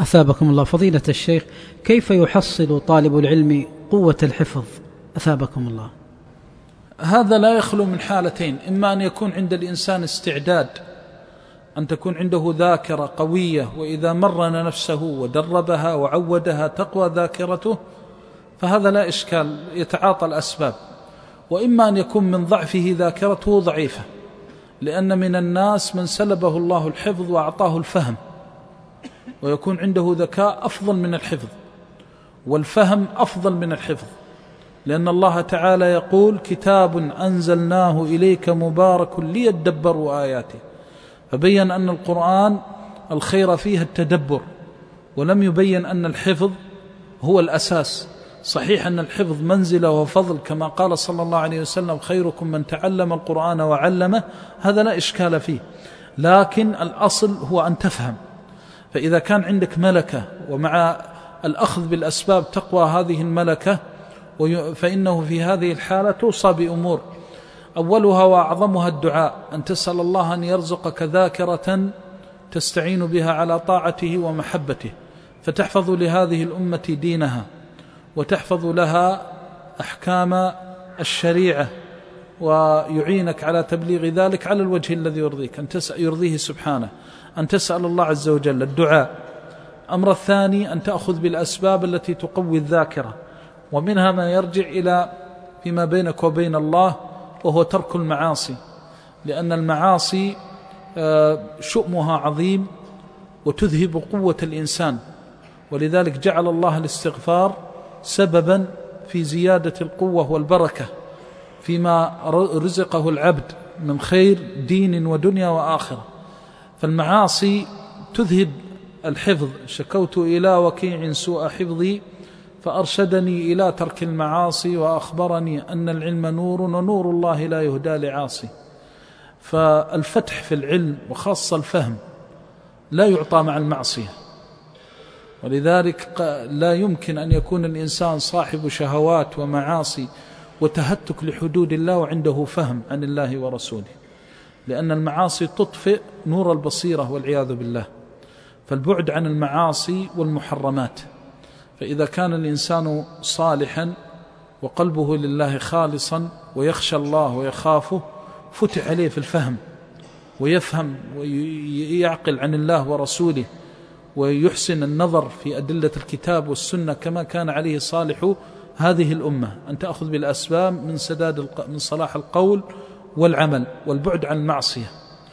أثابكم الله. فضيلة الشيخ، كيف يحصل طالب العلم قوة الحفظ أثابكم الله؟ هذا لا يخلو من حالتين: إما أن يكون عند الإنسان استعداد، أن تكون عنده ذاكرة قوية، وإذا مرن نفسه ودربها وعودها تقوى ذاكرته، فهذا لا إشكال، يتعاطى الأسباب. وإما أن يكون من ضعفه ذاكرته ضعيفة، لأن من الناس من سلبه الله الحفظ وأعطاه الفهم، ويكون عنده ذكاء أفضل من الحفظ، والفهم أفضل من الحفظ، لأن الله تعالى يقول: كتاب أنزلناه إليك مبارك ليدبروا آياته. فبين أن القرآن الخير فيه التدبر، ولم يبين أن الحفظ هو الأساس. صحيح أن الحفظ منزلة وفضل، كما قال صلى الله عليه وسلم: خيركم من تعلم القرآن وعلمه، هذا لا إشكال فيه، لكن الأصل هو أن تفهم. فإذا كان عندك ملكة، ومع الأخذ بالأسباب تقوى هذه الملكة، فإنه في هذه الحالة توصى بأمور، أولها وأعظمها الدعاء، أن تسأل الله أن يرزقك ذاكرة تستعين بها على طاعته ومحبته، فتحفظ لهذه الأمة دينها، وتحفظ لها أحكام الشريعة، ويعينك على تبليغ ذلك على الوجه الذي يرضيك، يرضيه سبحانه، أن تسأل الله عز وجل الدعاء. أمر الثاني أن تأخذ بالأسباب التي تقوي الذاكرة، ومنها ما يرجع إلى فيما بينك وبين الله، وهو ترك المعاصي، لأن المعاصي شؤمها عظيم وتذهب قوة الإنسان، ولذلك جعل الله الاستغفار سببا في زيادة القوة والبركة فيما رزقه العبد من خير دين ودنيا وآخرة. فالمعاصي تذهب الحفظ. شكوت إلى وكيع سوء حفظي فأرشدني إلى ترك المعاصي، وأخبرني أن العلم نور، ونور الله لا يهدى لعاصي. فالفتح في العلم وخاصة الفهم لا يعطى مع المعصية، ولذلك لا يمكن أن يكون الإنسان صاحب شهوات ومعاصي وتهتك لحدود الله وعنده فهم عن الله ورسوله، لأن المعاصي تطفئ نور البصيرة والعياذ بالله. فالبعد عن المعاصي والمحرمات. فإذا كان الإنسان صالحا وقلبه لله خالصا ويخشى الله ويخافه، فتح عليه في الفهم، ويفهم ويعقل عن الله ورسوله، ويحسن النظر في أدلة الكتاب والسنة كما كان عليه صالح هذه الأمة، أن تأخذ بالأسباب من صلاح القول والعمل، والبعد عن المعصية.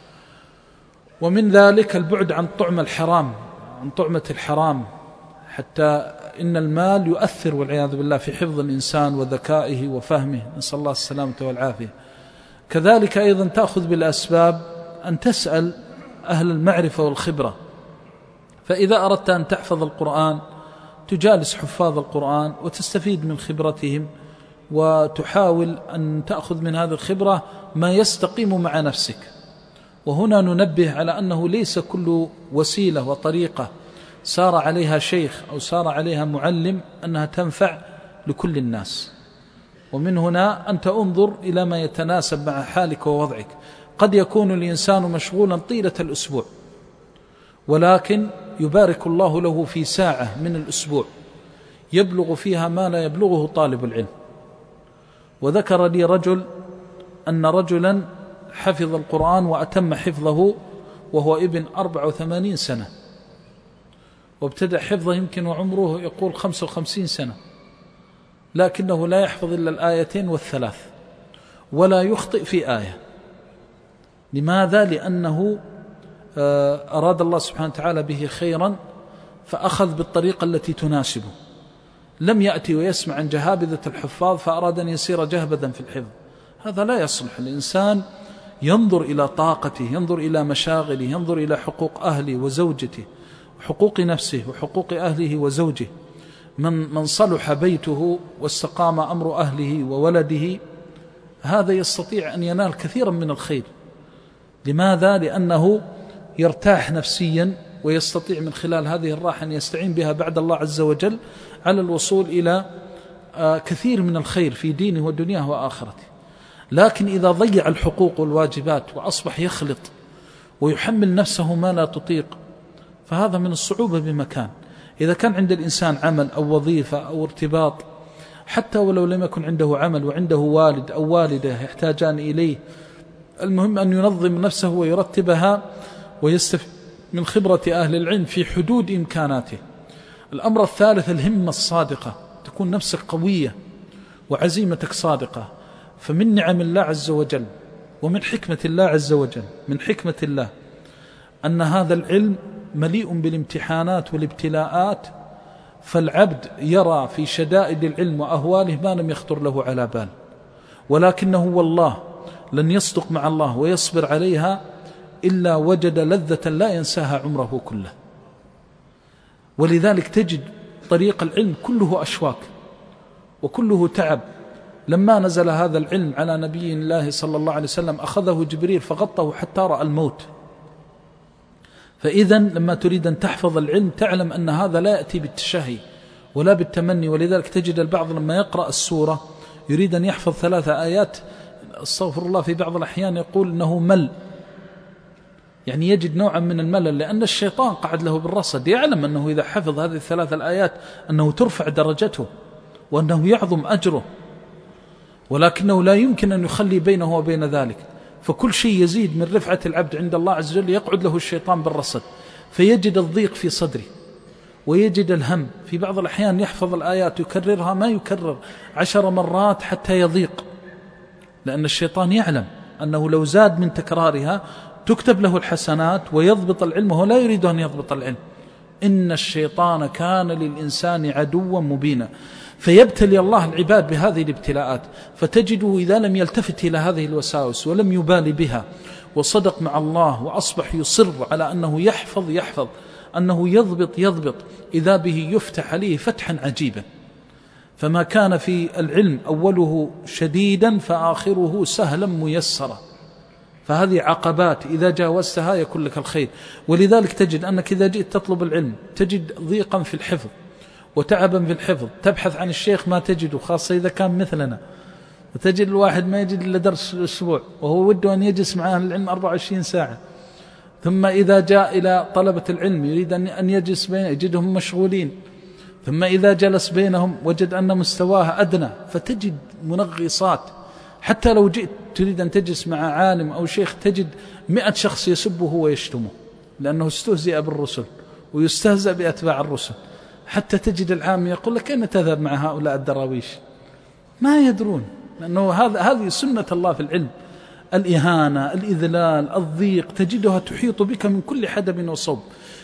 ومن ذلك البعد عن طعم الحرام، عن طعمة الحرام، حتى إن المال يؤثر والعياذ بالله في حفظ الإنسان وذكائه وفهمه، نسأل الله السلامة والعافية. كذلك أيضا تأخذ بالأسباب أن تسأل أهل المعرفة والخبرة. فإذا أردت أن تحفظ القرآن تجالس حفاظ القرآن وتستفيد من خبرتهم، وتحاول أن تأخذ من هذه الخبرة ما يستقيم مع نفسك. وهنا ننبه على أنه ليس كل وسيلة وطريقة سار عليها شيخ أو سار عليها معلم أنها تنفع لكل الناس. ومن هنا أنت انظر إلى ما يتناسب مع حالك ووضعك. قد يكون الإنسان مشغولا طيلة الأسبوع، ولكن يبارك الله له في ساعة من الأسبوع يبلغ فيها ما لا يبلغه طالب العلم. وذكر لي رجل أن رجلا حفظ القرآن وأتم حفظه وهو ابن 84 سنة، وابتدأ حفظه يمكن وعمره يقول 55 سنة، لكنه لا يحفظ إلا الآيتين والثلاث، ولا يخطئ في آية. لماذا؟ لأنه أراد الله سبحانه وتعالى به خيرا، فأخذ بالطريقة التي تناسبه. لم يأتي ويسمع عن جهابذة الحفاظ فأراد أن يصير جهبذا في الحفظ، هذا لا يصلح. الإنسان ينظر إلى طاقته، ينظر إلى مشاغله، ينظر إلى حقوق أهله وزوجته، وحقوق نفسه وحقوق أهله وزوجه. من صلح بيته واستقام أمر أهله وولده، هذا يستطيع أن ينال كثيرا من الخير. لماذا؟ لأنه يرتاح نفسيا، ويستطيع من خلال هذه الراحة أن يستعين بها بعد الله عز وجل على الوصول إلى كثير من الخير في دينه ودنياه وآخرته. لكن إذا ضيع الحقوق والواجبات وأصبح يخلط ويحمل نفسه ما لا تطيق، فهذا من الصعوبة بمكان. إذا كان عند الإنسان عمل أو وظيفة أو ارتباط، حتى ولو لم يكن عنده عمل وعنده والد أو والدة يحتاجان إليه، المهم أن ينظم نفسه ويرتبها ويستفيد من خبرة أهل العلم في حدود إمكاناته. الأمر الثالث الهمة الصادقة، تكون نفسك قوية وعزيمتك صادقة. فمن نعم الله عز وجل ومن حكمة الله عز وجل، من حكمة الله أن هذا العلم مليء بالامتحانات والابتلاءات، فالعبد يرى في شدائد العلم وأهواله ما لم يخطر له على بال، ولكنه والله لن يصدق مع الله ويصبر عليها إلا وجد لذة لا ينساها عمره كله. ولذلك تجد طريق العلم كله أشواك وكله تعب. لما نزل هذا العلم على نبي الله صلى الله عليه وسلم أخذه جبريل فغطه حتى رأى الموت. فإذا لما تريد أن تحفظ العلم تعلم أن هذا لا يأتي بالتشهي ولا بالتمني. ولذلك تجد البعض لما يقرأ السورة يريد أن يحفظ 3 آيات، استغفر الله، في بعض الأحيان يقول أنه مل، يعني يجد نوعا من الملل، لأن الشيطان قعد له بالرصد، يعلم أنه إذا حفظ هذه 3 الآيات أنه ترفع درجته وأنه يعظم أجره، ولكنه لا يمكن أن يخلي بينه وبين ذلك. فكل شيء يزيد من رفعة العبد عند الله عز وجل يقعد له الشيطان بالرصد، فيجد الضيق في صدره ويجد الهم. في بعض الأحيان يحفظ الآيات يكررها ما يكرر 10 مرات حتى يضيق، لأن الشيطان يعلم أنه لو زاد من تكرارها تكتب له الحسنات ويضبط العلم، وهو لا يريد أن يضبط العلم. إن الشيطان كان للإنسان عدوا مبينا. فيبتلي الله العباد بهذه الابتلاءات، فتجده إذا لم يلتفت إلى هذه الوساوس ولم يبالي بها وصدق مع الله وأصبح يصر على أنه يحفظ أنه يضبط، إذا به يفتح عليه فتحا عجيبا. فما كان في العلم أوله شديدا فآخره سهلا ميسرا. فهذه عقبات إذا جاوزتها يكون لك الخير. ولذلك تجد أنك إذا جئت تطلب العلم تجد ضيقا في الحفظ وتعبا في الحفظ، تبحث عن الشيخ ما تجده، خاصة إذا كان مثلنا، وتجد الواحد ما يجد إلا درس الأسبوع وهو وده أن يجلس معه العلم 24 ساعة. ثم إذا جاء إلى طلبة العلم يريد أن يجلس بين، يجدهم مشغولين. ثم إذا جلس بينهم وجد أن مستواه أدنى، فتجد منغصات. حتى لو جئت تريد أن تجلس مع عالم أو شيخ تجد 100 شخص يسبه ويشتمه، لأنه استهزئ بالرسل ويستهزأ بأتباع الرسل. حتى تجد العام يقول لك أين تذهب مع هؤلاء الدراويش؟ ما يدرون، لأنه هذه سنة الله في العلم، الإهانة، الإذلال، الضيق، تجدها تحيط بك من كل حدب وصوب.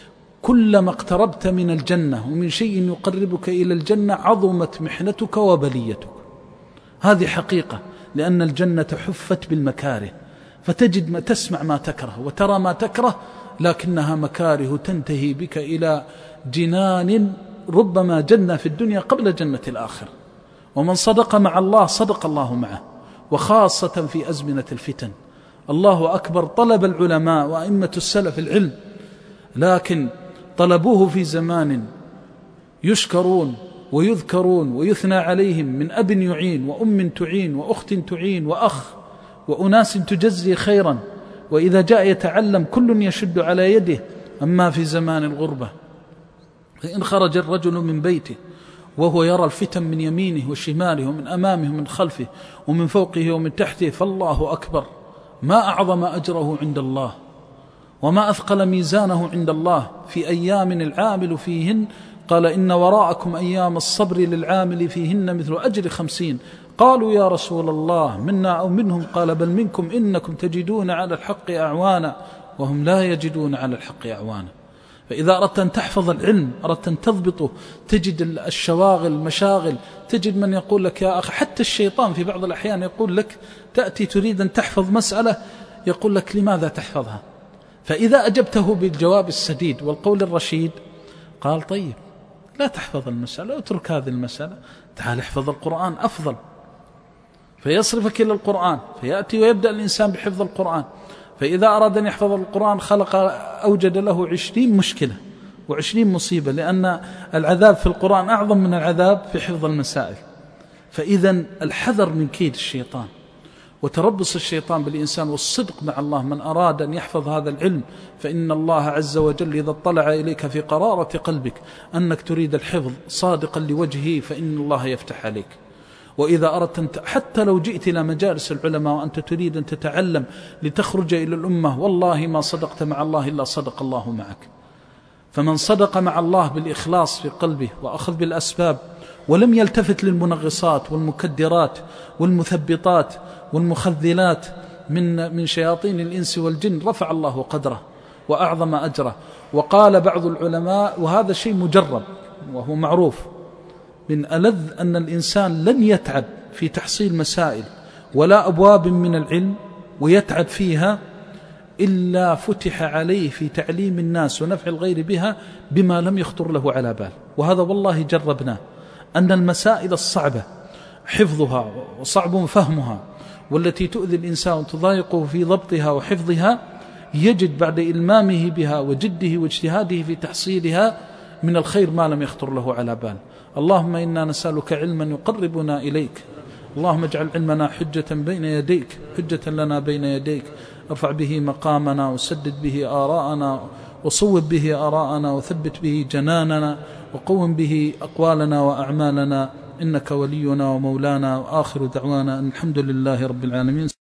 كلما اقتربت من الجنة ومن شيء يقربك إلى الجنة عظمت محنتك وبليتك. هذه حقيقة، لأن الجنة حفت بالمكاره، فتجد ما تسمع ما تكره وترى ما تكره، لكنها مكاره تنتهي بك إلى جنان ربما جنة في الدنيا قبل جنة الآخرة. ومن صدق مع الله صدق الله معه، وخاصة في أزمنة الفتن. الله أكبر، طلب العلماء وأئمة السلف العلم، لكن طلبوه في زمان يشكرون ويذكرون ويثنى عليهم من أب يعين وأم تعين وأخت تعين وأخ وأناس تجزي خيرا، وإذا جاء يتعلم كل يشد على يده. أما في زمان الغربة فإن خرج الرجل من بيته وهو يرى الفتن من يمينه وشماله ومن أمامه ومن خلفه ومن فوقه ومن تحته، فالله أكبر، ما أعظم أجره عند الله وما أثقل ميزانه عند الله في أيام العامل فيهن. قال إن وراءكم أيام الصبر للعامل فيهن مثل أجر 50. قالوا يا رسول الله منا أو منهم؟ قال بل منكم، إنكم تجدون على الحق أعوانا وهم لا يجدون على الحق أعوانا. فإذا أردت أن تحفظ العلم، أردت أن تضبطه، تجد الشواغل مشاغل، تجد من يقول لك يا أخي، حتى الشيطان في بعض الأحيان يقول لك، تأتي تريد أن تحفظ مسألة يقول لك لماذا تحفظها؟ فإذا أجبته بالجواب السديد والقول الرشيد قال طيب لا تحفظ المسألة، اترك هذه المسألة، تعال احفظ القرآن أفضل. فيصرفك إلى القرآن، فيأتي ويبدأ الإنسان بحفظ القرآن. فإذا أراد أن يحفظ القرآن أوجد له 20 مشكلة و20 مصيبة، لأن العذاب في القرآن أعظم من العذاب في حفظ المسائل. فإذا الحذر من كيد الشيطان، وتربص الشيطان بالإنسان والصدق مع الله. من أراد أن يحفظ هذا العلم فإن الله عز وجل إذا اطلع إليك في قرارة قلبك أنك تريد الحفظ صادقا لوجهه فإن الله يفتح عليك. وإذا أردت حتى لو جئت إلى مجالس العلماء وأنت تريد أن تتعلم لتخرج إلى الأمة، والله ما صدقت مع الله إلا صدق الله معك. فمن صدق مع الله بالإخلاص في قلبه وأخذ بالأسباب ولم يلتفت للمنغصات والمكدرات والمثبطات والمخذلات من شياطين الإنس والجن، رفع الله قدره وأعظم أجره. وقال بعض العلماء، وهذا شيء مجرب وهو معروف، من ألذ أن الإنسان لن يتعب في تحصيل مسائل ولا أبواب من العلم ويتعب فيها إلا فتح عليه في تعليم الناس ونفع الغير بها بما لم يخطر له على بال. وهذا والله جربناه، أن المسائل الصعبة حفظها وصعب فهمها والتي تؤذي الإنسان وتضايقه في ضبطها وحفظها، يجد بعد إلمامه بها وجده واجتهاده في تحصيلها من الخير ما لم يخطر له على بال. اللهم إنا نسألك علما يقربنا إليك، اللهم اجعل علمنا حجة بين يديك، حجة لنا بين يديك، ارفع به مقامنا وسدد به آراءنا وصوب به آراءنا وثبت به جناننا وقوم به أقوالنا وأعمالنا، إنك ولينا ومولانا. وآخر دعوانا الحمد لله رب العالمين.